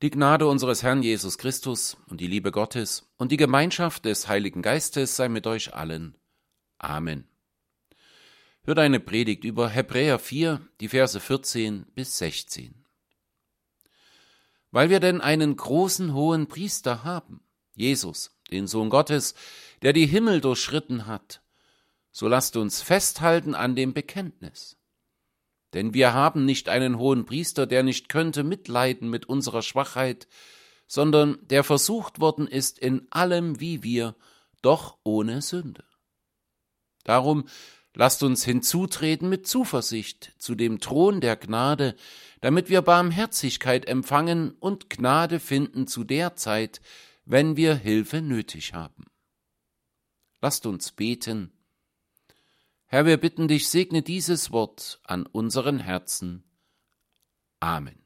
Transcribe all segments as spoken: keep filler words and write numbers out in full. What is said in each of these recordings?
Die Gnade unseres Herrn Jesus Christus und die Liebe Gottes und die Gemeinschaft des Heiligen Geistes sei mit euch allen. Amen. Hört eine Predigt über Hebräer vier, die Verse vierzehn bis sechzehn. Weil wir denn einen großen hohen Priester haben, Jesus, den Sohn Gottes, der die Himmel durchschritten hat, so lasst uns festhalten an dem Bekenntnis. Denn wir haben nicht einen hohen Priester, der nicht könnte mitleiden mit unserer Schwachheit, sondern der versucht worden ist in allem wie wir, doch ohne Sünde. Darum lasst uns hinzutreten mit Zuversicht zu dem Thron der Gnade, damit wir Barmherzigkeit empfangen und Gnade finden zu der Zeit, wenn wir Hilfe nötig haben. Lasst uns beten. Herr, wir bitten dich, segne dieses Wort an unseren Herzen. Amen.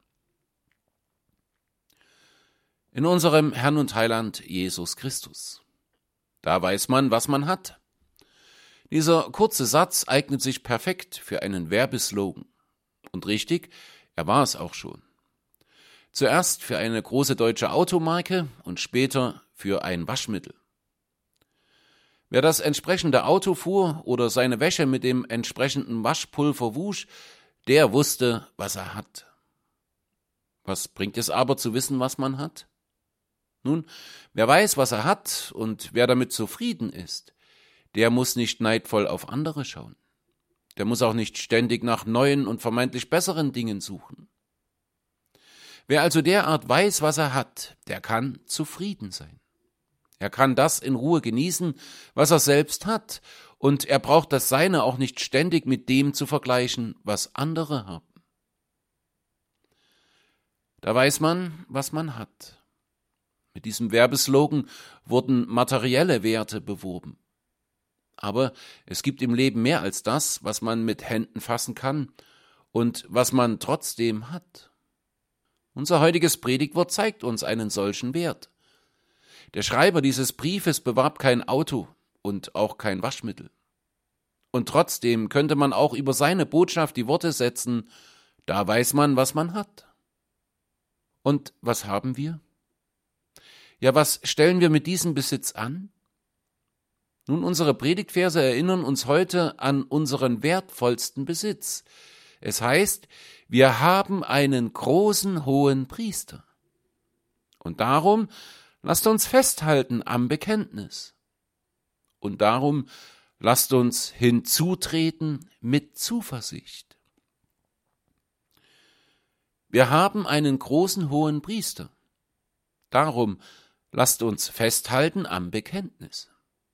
In unserem Herrn und Heiland Jesus Christus. Da weiß man, was man hat. Dieser kurze Satz eignet sich perfekt für einen Werbeslogan. Und richtig, er war es auch schon. Zuerst für eine große deutsche Automarke und später für ein Waschmittel. Wer das entsprechende Auto fuhr oder seine Wäsche mit dem entsprechenden Waschpulver wusch, der wusste, was er hat. Was bringt es aber zu wissen, was man hat? Nun, wer weiß, was er hat und wer damit zufrieden ist, der muss nicht neidvoll auf andere schauen. Der muss auch nicht ständig nach neuen und vermeintlich besseren Dingen suchen. Wer also derart weiß, was er hat, der kann zufrieden sein. Er kann das in Ruhe genießen, was er selbst hat, und er braucht das Seine auch nicht ständig mit dem zu vergleichen, was andere haben. Da weiß man, was man hat. Mit diesem Werbeslogan wurden materielle Werte beworben. Aber es gibt im Leben mehr als das, was man mit Händen fassen kann und was man trotzdem hat. Unser heutiges Predigtwort zeigt uns einen solchen Wert. Der Schreiber dieses Briefes bewarb kein Auto und auch kein Waschmittel. Und trotzdem könnte man auch über seine Botschaft die Worte setzen, da weiß man, was man hat. Und was haben wir? Ja, was stellen wir mit diesem Besitz an? Nun, unsere Predigtverse erinnern uns heute an unseren wertvollsten Besitz. Es heißt, wir haben einen großen hohen Priester. Und darum lasst uns festhalten am Bekenntnis. Und darum lasst uns hinzutreten mit Zuversicht. Wir haben einen großen hohen Priester. Darum lasst uns festhalten am Bekenntnis.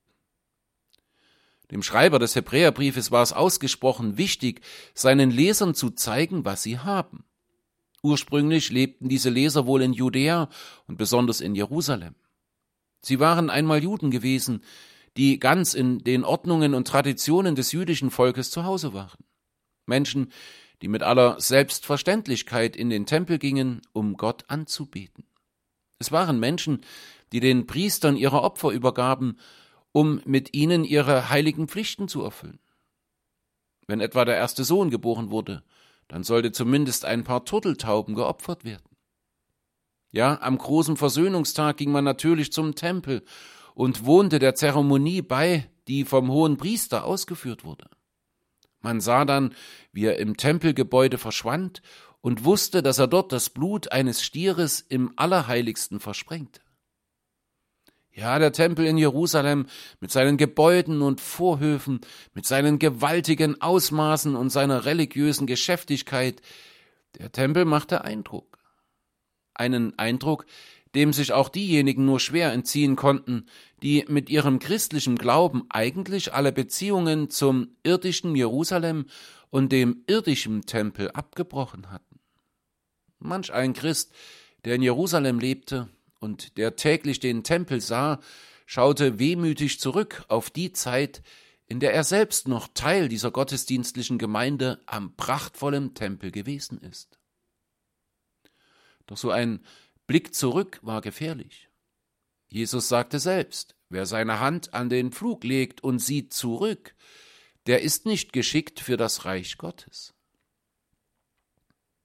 Dem Schreiber des Hebräerbriefes war es ausgesprochen wichtig, seinen Lesern zu zeigen, was sie haben. Ursprünglich lebten diese Leser wohl in Judäa und besonders in Jerusalem. Sie waren einmal Juden gewesen, die ganz in den Ordnungen und Traditionen des jüdischen Volkes zu Hause waren. Menschen, die mit aller Selbstverständlichkeit in den Tempel gingen, um Gott anzubeten. Es waren Menschen, die den Priestern ihre Opfer übergaben, um mit ihnen ihre heiligen Pflichten zu erfüllen. Wenn etwa der erste Sohn geboren wurde, dann sollte zumindest ein paar Turteltauben geopfert werden. Ja, am großen Versöhnungstag ging man natürlich zum Tempel und wohnte der Zeremonie bei, die vom hohen Priester ausgeführt wurde. Man sah dann, wie er im Tempelgebäude verschwand und wusste, dass er dort das Blut eines Stieres im Allerheiligsten versprengte. Ja, der Tempel in Jerusalem mit seinen Gebäuden und Vorhöfen, mit seinen gewaltigen Ausmaßen und seiner religiösen Geschäftigkeit, der Tempel machte Eindruck. Einen Eindruck, dem sich auch diejenigen nur schwer entziehen konnten, die mit ihrem christlichen Glauben eigentlich alle Beziehungen zum irdischen Jerusalem und dem irdischen Tempel abgebrochen hatten. Manch ein Christ, der in Jerusalem lebte und der täglich den Tempel sah, schaute wehmütig zurück auf die Zeit, in der er selbst noch Teil dieser gottesdienstlichen Gemeinde am prachtvollen Tempel gewesen ist. Doch so ein Blick zurück war gefährlich. Jesus sagte selbst, wer seine Hand an den Pflug legt und sieht zurück, der ist nicht geschickt für das Reich Gottes.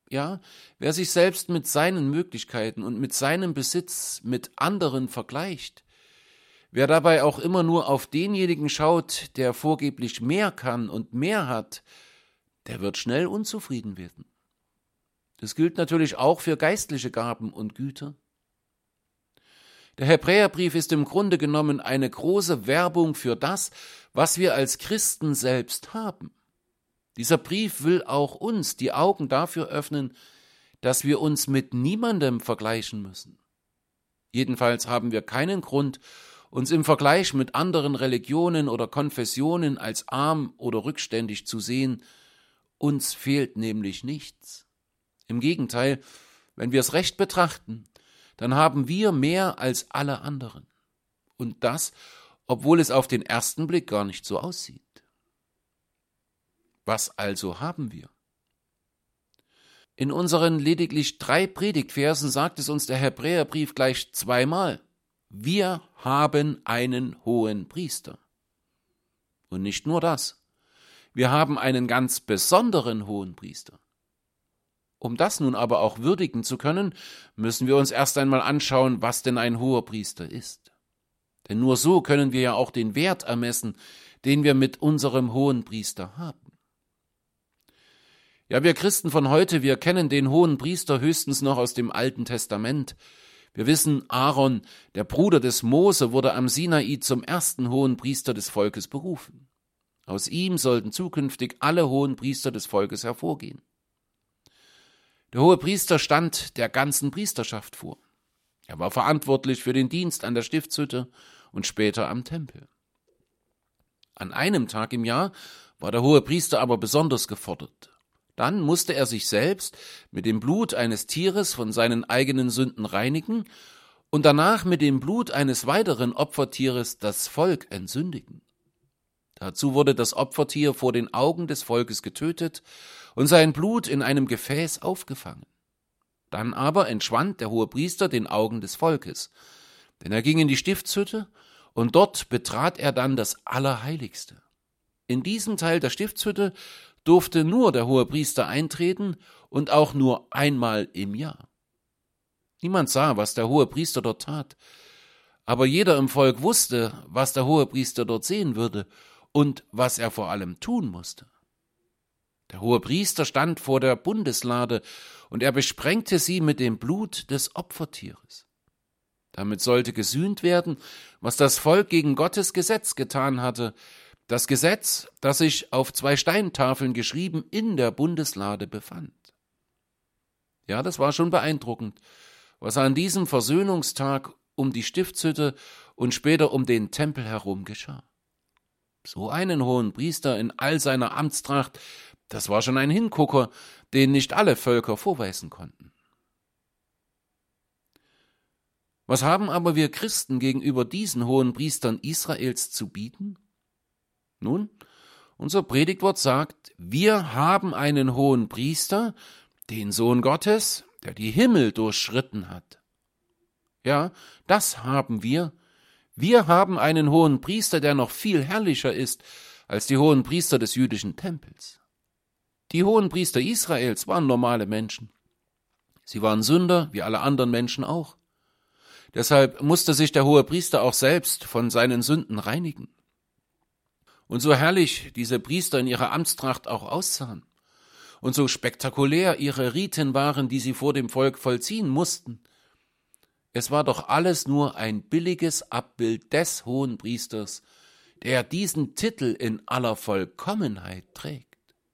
Ja, wer sich selbst mit seinen Möglichkeiten und mit seinem Besitz mit anderen vergleicht, wer dabei auch immer nur auf denjenigen schaut, der vorgeblich mehr kann und mehr hat, der wird schnell unzufrieden werden. Das gilt natürlich auch für geistliche Gaben und Güter. Der Hebräerbrief ist im Grunde genommen eine große Werbung für das, was wir als Christen selbst haben. Dieser Brief will auch uns die Augen dafür öffnen, dass wir uns mit niemandem vergleichen müssen. Jedenfalls haben wir keinen Grund, uns im Vergleich mit anderen Religionen oder Konfessionen als arm oder rückständig zu sehen. Uns fehlt nämlich nichts. Im Gegenteil, wenn wir es recht betrachten, dann haben wir mehr als alle anderen. Und das, obwohl es auf den ersten Blick gar nicht so aussieht. Was also haben wir? In unseren lediglich drei Predigtversen sagt es uns der Hebräerbrief gleich zweimal: Wir haben einen hohen Priester. Und nicht nur das, wir haben einen ganz besonderen hohen Priester. Um das nun aber auch würdigen zu können, müssen wir uns erst einmal anschauen, was denn ein hoher Priester ist. Denn nur so können wir ja auch den Wert ermessen, den wir mit unserem hohen Priester haben. Ja, wir Christen von heute, wir kennen den hohen Priester höchstens noch aus dem Alten Testament. Wir wissen, Aaron, der Bruder des Mose, wurde am Sinai zum ersten hohen Priester des Volkes berufen. Aus ihm sollten zukünftig alle hohen Priester des Volkes hervorgehen. Der hohe Priester stand der ganzen Priesterschaft vor. Er war verantwortlich für den Dienst an der Stiftshütte und später am Tempel. An einem Tag im Jahr war der hohe Priester aber besonders gefordert. Dann musste er sich selbst mit dem Blut eines Tieres von seinen eigenen Sünden reinigen und danach mit dem Blut eines weiteren Opfertieres das Volk entsündigen. Dazu wurde das Opfertier vor den Augen des Volkes getötet und sein Blut in einem Gefäß aufgefangen. Dann aber entschwand der Hohepriester den Augen des Volkes, denn er ging in die Stiftshütte und dort betrat er dann das Allerheiligste. In diesem Teil der Stiftshütte durfte nur der Hohepriester eintreten und auch nur einmal im Jahr. Niemand sah, was der Hohepriester dort tat, aber jeder im Volk wusste, was der Hohepriester dort sehen würde und was er vor allem tun musste. Der Hohepriester stand vor der Bundeslade und er besprengte sie mit dem Blut des Opfertieres. Damit sollte gesühnt werden, was das Volk gegen Gottes Gesetz getan hatte, das Gesetz, das sich auf zwei Steintafeln geschrieben in der Bundeslade befand. Ja, das war schon beeindruckend, was an diesem Versöhnungstag um die Stiftshütte und später um den Tempel herum geschah. So einen hohen Priester in all seiner Amtstracht, das war schon ein Hingucker, den nicht alle Völker vorweisen konnten. Was haben aber wir Christen gegenüber diesen hohen Priestern Israels zu bieten? Nun, unser Predigtwort sagt, wir haben einen hohen Priester, den Sohn Gottes, der die Himmel durchschritten hat. Ja, das haben wir. Wir haben einen hohen Priester, der noch viel herrlicher ist als die hohen Priester des jüdischen Tempels. Die hohen Priester Israels waren normale Menschen. Sie waren Sünder, wie alle anderen Menschen auch. Deshalb musste sich der hohe Priester auch selbst von seinen Sünden reinigen. Und so herrlich diese Priester in ihrer Amtstracht auch aussahen und so spektakulär ihre Riten waren, die sie vor dem Volk vollziehen mussten, es war doch alles nur ein billiges Abbild des hohen Priesters, der diesen Titel in aller Vollkommenheit trägt.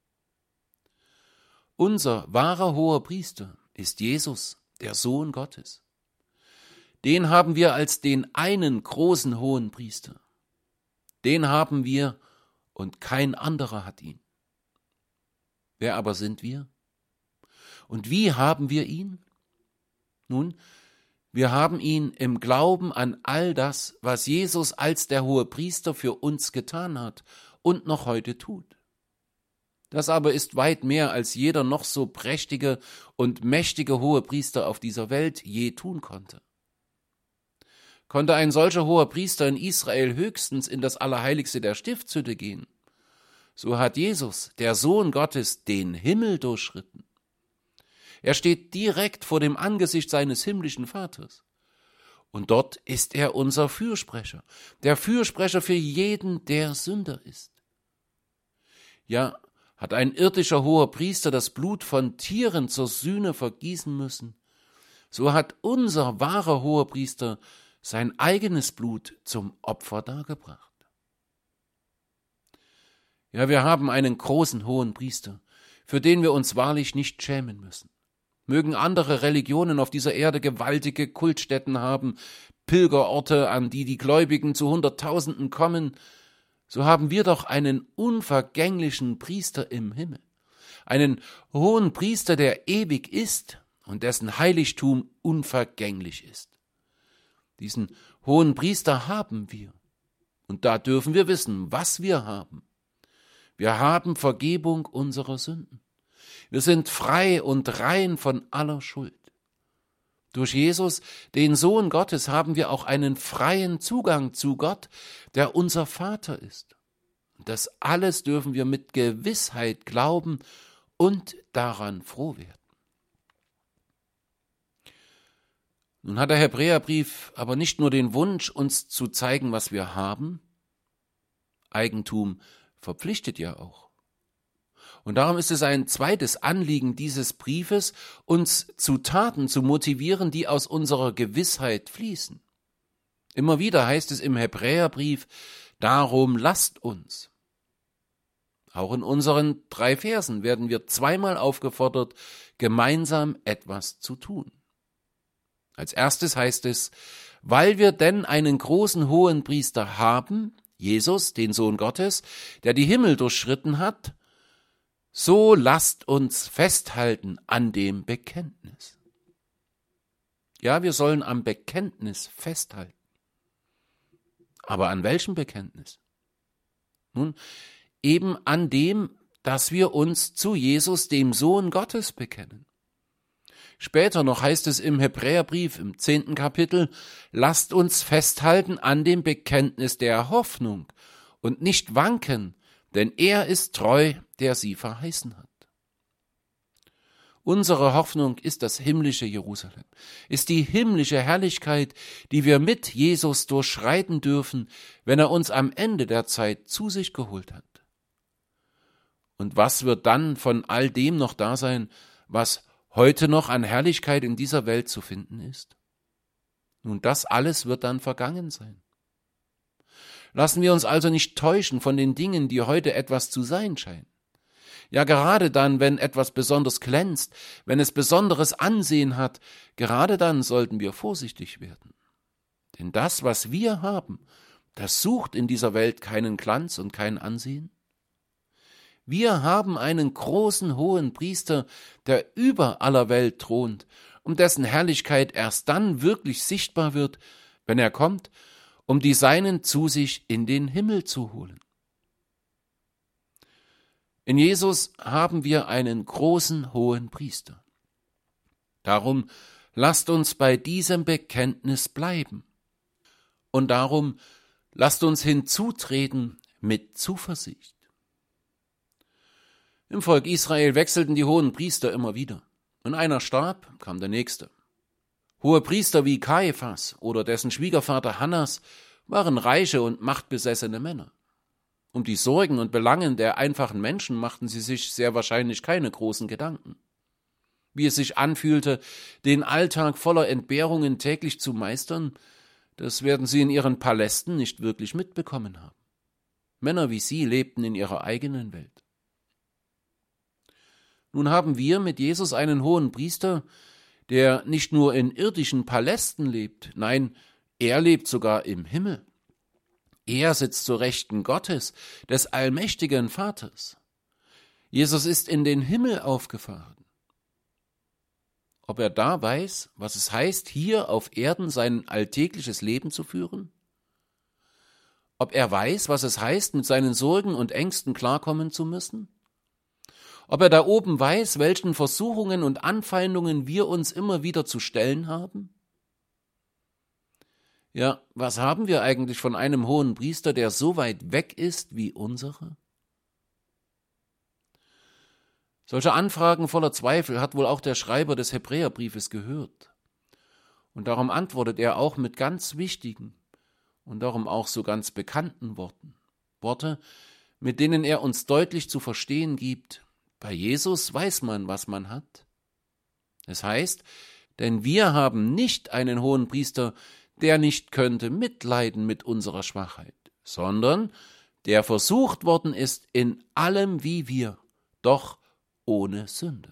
Unser wahrer hoher Priester ist Jesus, der Sohn Gottes. Den haben wir als den einen großen hohen Priester. Den haben wir und kein anderer hat ihn. Wer aber sind wir? Und wie haben wir ihn? Nun, wir haben ihn im Glauben an all das, was Jesus als der hohe Priester für uns getan hat und noch heute tut. Das aber ist weit mehr, als jeder noch so prächtige und mächtige hohe Priester auf dieser Welt je tun konnte. Konnte ein solcher hoher Priester in Israel höchstens in das Allerheiligste der Stiftshütte gehen, so hat Jesus, der Sohn Gottes, den Himmel durchschritten. Er steht direkt vor dem Angesicht seines himmlischen Vaters. Und dort ist er unser Fürsprecher, der Fürsprecher für jeden, der Sünder ist. Ja, hat ein irdischer hoher Priester das Blut von Tieren zur Sühne vergießen müssen, so hat unser wahrer hoher Priester sein eigenes Blut zum Opfer dargebracht. Ja, wir haben einen großen hohen Priester, für den wir uns wahrlich nicht schämen müssen. Mögen andere Religionen auf dieser Erde gewaltige Kultstätten haben, Pilgerorte, an die die Gläubigen zu Hunderttausenden kommen, so haben wir doch einen unvergänglichen Priester im Himmel, einen hohen Priester, der ewig ist und dessen Heiligtum unvergänglich ist. Diesen hohen Priester haben wir, und da dürfen wir wissen, was wir haben. Wir haben Vergebung unserer Sünden. Wir sind frei und rein von aller Schuld. Durch Jesus, den Sohn Gottes, haben wir auch einen freien Zugang zu Gott, der unser Vater ist. Und das alles dürfen wir mit Gewissheit glauben und daran froh werden. Nun hat der Hebräerbrief aber nicht nur den Wunsch, uns zu zeigen, was wir haben. Eigentum verpflichtet ja auch. Und darum ist es ein zweites Anliegen dieses Briefes, uns zu Taten zu motivieren, die aus unserer Gewissheit fließen. Immer wieder heißt es im Hebräerbrief, darum lasst uns. Auch in unseren drei Versen werden wir zweimal aufgefordert, gemeinsam etwas zu tun. Als erstes heißt es, weil wir denn einen großen hohen Priester haben, Jesus, den Sohn Gottes, der die Himmel durchschritten hat, so lasst uns festhalten an dem Bekenntnis. Ja, wir sollen am Bekenntnis festhalten. Aber an welchem Bekenntnis? Nun, eben an dem, dass wir uns zu Jesus, dem Sohn Gottes, bekennen. Später noch heißt es im Hebräerbrief im zehnten Kapitel, lasst uns festhalten an dem Bekenntnis der Hoffnung und nicht wanken, denn er ist treu, der sie verheißen hat. Unsere Hoffnung ist das himmlische Jerusalem, ist die himmlische Herrlichkeit, die wir mit Jesus durchschreiten dürfen, wenn er uns am Ende der Zeit zu sich geholt hat. Und was wird dann von all dem noch da sein, was heute noch an Herrlichkeit in dieser Welt zu finden ist? Nun, das alles wird dann vergangen sein. Lassen wir uns also nicht täuschen von den Dingen, die heute etwas zu sein scheinen. Ja, gerade dann, wenn etwas besonders glänzt, wenn es besonderes Ansehen hat, gerade dann sollten wir vorsichtig werden. Denn das, was wir haben, das sucht in dieser Welt keinen Glanz und kein Ansehen. Wir haben einen großen hohen Priester, der über aller Welt thront und dessen Herrlichkeit erst dann wirklich sichtbar wird, wenn er kommt, um die Seinen zu sich in den Himmel zu holen. In Jesus haben wir einen großen hohen Priester. Darum lasst uns bei diesem Bekenntnis bleiben. Und darum lasst uns hinzutreten mit Zuversicht. Im Volk Israel wechselten die hohen Priester immer wieder. Wenn einer starb, kam der nächste. Hohe Priester wie Kaiphas oder dessen Schwiegervater Hannas waren reiche und machtbesessene Männer. Um die Sorgen und Belangen der einfachen Menschen machten sie sich sehr wahrscheinlich keine großen Gedanken. Wie es sich anfühlte, den Alltag voller Entbehrungen täglich zu meistern, das werden sie in ihren Palästen nicht wirklich mitbekommen haben. Männer wie sie lebten in ihrer eigenen Welt. Nun haben wir mit Jesus einen hohen Priester, der nicht nur in irdischen Palästen lebt, nein, er lebt sogar im Himmel. Er sitzt zur Rechten Gottes, des allmächtigen Vaters. Jesus ist in den Himmel aufgefahren. Ob er da weiß, was es heißt, hier auf Erden sein alltägliches Leben zu führen? Ob er weiß, was es heißt, mit seinen Sorgen und Ängsten klarkommen zu müssen? Ob er da oben weiß, welchen Versuchungen und Anfeindungen wir uns immer wieder zu stellen haben? Ja, was haben wir eigentlich von einem hohen Priester, der so weit weg ist wie unsere? Solche Anfragen voller Zweifel hat wohl auch der Schreiber des Hebräerbriefes gehört. Und darum antwortet er auch mit ganz wichtigen und darum auch so ganz bekannten Worten. Worte, mit denen er uns deutlich zu verstehen gibt, bei Jesus weiß man, was man hat. Es heißt, denn wir haben nicht einen Hohenpriester, der nicht könnte mitleiden mit unserer Schwachheit, sondern der versucht worden ist in allem wie wir, doch ohne Sünde.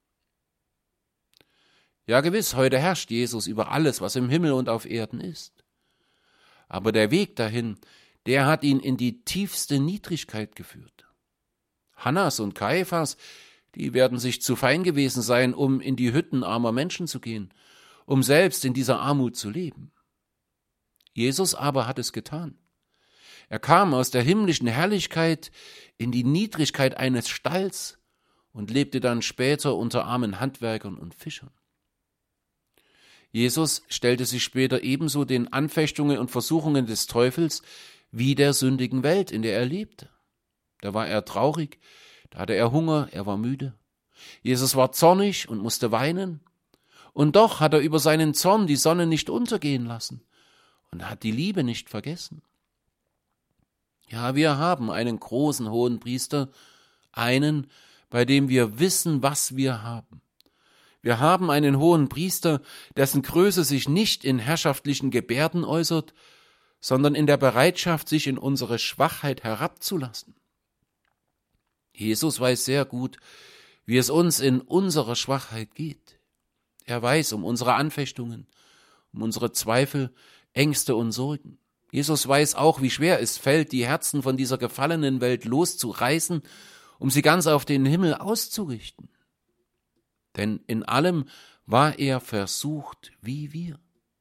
Ja gewiss, heute herrscht Jesus über alles, was im Himmel und auf Erden ist. Aber der Weg dahin, der hat ihn in die tiefste Niedrigkeit geführt. Hannas und Kaiphas, die werden sich zu fein gewesen sein, um in die Hütten armer Menschen zu gehen, um selbst in dieser Armut zu leben. Jesus aber hat es getan. Er kam aus der himmlischen Herrlichkeit in die Niedrigkeit eines Stalls und lebte dann später unter armen Handwerkern und Fischern. Jesus stellte sich später ebenso den Anfechtungen und Versuchungen des Teufels wie der sündigen Welt, in der er lebte. Da war er traurig, da hatte er Hunger, er war müde. Jesus war zornig und musste weinen. Und doch hat er über seinen Zorn die Sonne nicht untergehen lassen und hat die Liebe nicht vergessen. Ja, wir haben einen großen Hohenpriester, einen, bei dem wir wissen, was wir haben. Wir haben einen Hohenpriester, dessen Größe sich nicht in herrschaftlichen Gebärden äußert, sondern in der Bereitschaft, sich in unsere Schwachheit herabzulassen. Jesus weiß sehr gut, wie es uns in unserer Schwachheit geht. Er weiß um unsere Anfechtungen, um unsere Zweifel, Ängste und Sorgen. Jesus weiß auch, wie schwer es fällt, die Herzen von dieser gefallenen Welt loszureißen, um sie ganz auf den Himmel auszurichten. Denn in allem war er versucht wie wir.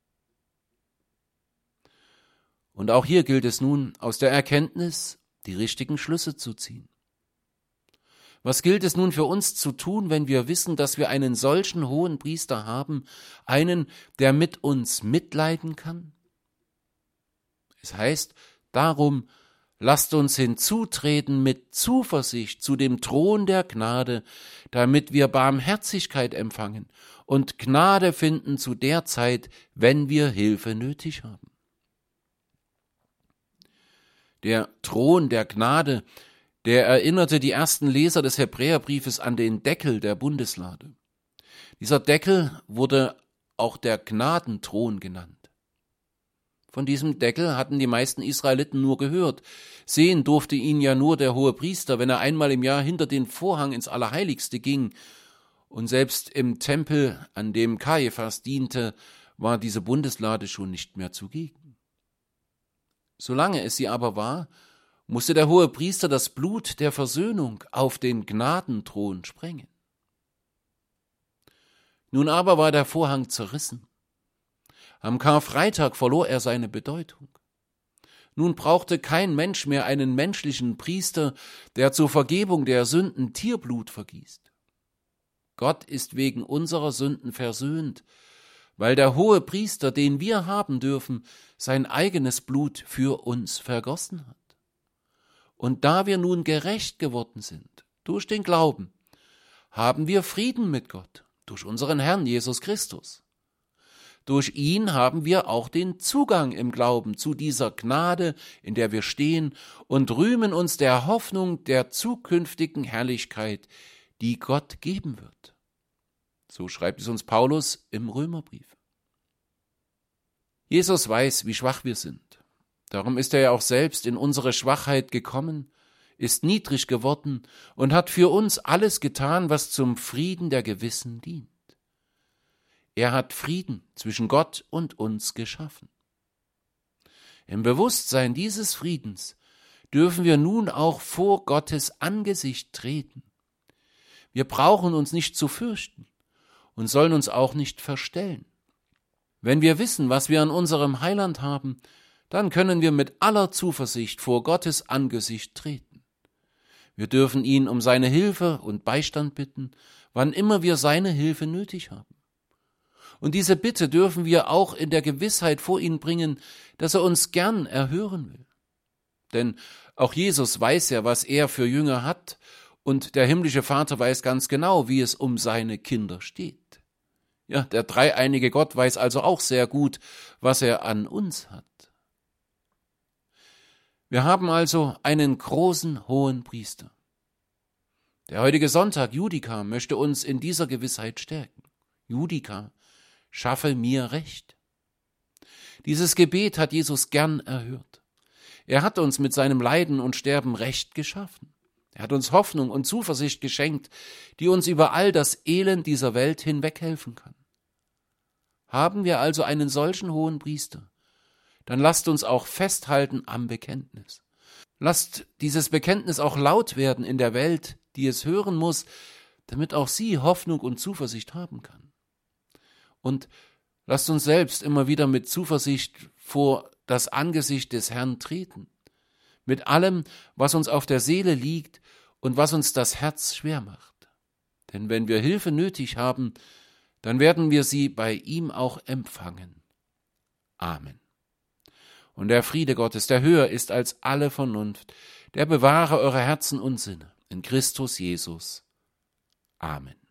Und auch hier gilt es nun, aus der Erkenntnis die richtigen Schlüsse zu ziehen. Was gilt es nun für uns zu tun, wenn wir wissen, dass wir einen solchen Hohenpriester haben, einen, der mit uns mitleiden kann? Es heißt darum, lasst uns hinzutreten mit Zuversicht zu dem Thron der Gnade, damit wir Barmherzigkeit empfangen und Gnade finden zu der Zeit, wenn wir Hilfe nötig haben. Der Thron der Gnade, der erinnerte die ersten Leser des Hebräerbriefes an den Deckel der Bundeslade. Dieser Deckel wurde auch der Gnadenthron genannt. Von diesem Deckel hatten die meisten Israeliten nur gehört. Sehen durfte ihn ja nur der Hohepriester, wenn er einmal im Jahr hinter den Vorhang ins Allerheiligste ging. Und selbst im Tempel, an dem Kaiphas diente, war diese Bundeslade schon nicht mehr zugegen. Solange es sie aber war, musste der Hohepriester das Blut der Versöhnung auf den Gnadenthron sprengen. Nun aber war der Vorhang zerrissen. Am Karfreitag verlor er seine Bedeutung. Nun brauchte kein Mensch mehr einen menschlichen Priester, der zur Vergebung der Sünden Tierblut vergießt. Gott ist wegen unserer Sünden versöhnt, weil der Hohepriester, den wir haben dürfen, sein eigenes Blut für uns vergossen hat. Und da wir nun gerecht geworden sind, durch den Glauben, haben wir Frieden mit Gott, durch unseren Herrn Jesus Christus. Durch ihn haben wir auch den Zugang im Glauben zu dieser Gnade, in der wir stehen, und rühmen uns der Hoffnung der zukünftigen Herrlichkeit, die Gott geben wird. So schreibt es uns Paulus im Römerbrief. Jesus weiß, wie schwach wir sind. Darum ist er ja auch selbst in unsere Schwachheit gekommen, ist niedrig geworden und hat für uns alles getan, was zum Frieden der Gewissen dient. Er hat Frieden zwischen Gott und uns geschaffen. Im Bewusstsein dieses Friedens dürfen wir nun auch vor Gottes Angesicht treten. Wir brauchen uns nicht zu fürchten und sollen uns auch nicht verstellen. Wenn wir wissen, was wir an unserem Heiland haben, dann können wir mit aller Zuversicht vor Gottes Angesicht treten. Wir dürfen ihn um seine Hilfe und Beistand bitten, wann immer wir seine Hilfe nötig haben. Und diese Bitte dürfen wir auch in der Gewissheit vor ihn bringen, dass er uns gern erhören will. Denn auch Jesus weiß ja, was er für Jünger hat Und der himmlische Vater weiß ganz genau, wie es um seine Kinder steht. Ja, der dreieinige Gott weiß also auch sehr gut, was er an uns hat. Wir haben also einen großen hohen Priester. Der heutige Sonntag, Judika, möchte uns in dieser Gewissheit stärken. Judika, schaffe mir Recht. Dieses Gebet hat Jesus gern erhört. Er hat uns mit seinem Leiden und Sterben Recht geschaffen. Er hat uns Hoffnung und Zuversicht geschenkt, die uns über all das Elend dieser Welt hinweg helfen kann. Haben wir also einen solchen hohen Priester, dann lasst uns auch festhalten am Bekenntnis. Lasst dieses Bekenntnis auch laut werden in der Welt, die es hören muss, damit auch sie Hoffnung und Zuversicht haben kann. Und lasst uns selbst immer wieder mit Zuversicht vor das Angesicht des Herrn treten, mit allem, was uns auf der Seele liegt und was uns das Herz schwer macht. Denn wenn wir Hilfe nötig haben, dann werden wir sie bei ihm auch empfangen. Amen. Und der Friede Gottes, der höher ist als alle Vernunft, der bewahre eure Herzen und Sinne in Christus Jesus. Amen.